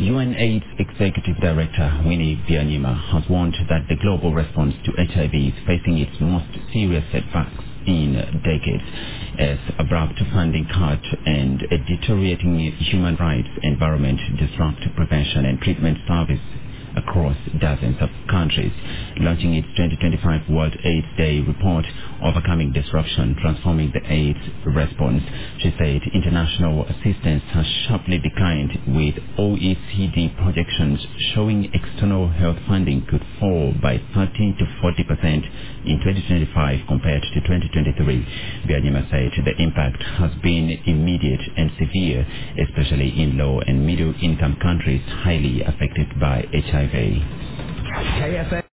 UNAIDS Executive Director Winnie Byanyima has warned that the global response to HIV is facing its most serious setbacks in decades, as abrupt funding cut and a deteriorating human rights environment disrupt prevention and treatment service across dozens of countries. Launching its 2025 World AIDS Day report, Overcoming Disruption, Transforming the AIDS Response, she said international assistance has sharply declined, with OECD projections showing external health funding could fall by 30 to 40% in 2025 compared to 2023. Byanyima said the impact has been immediate and severe, especially in low and middle income countries highly affected by HIV. KFM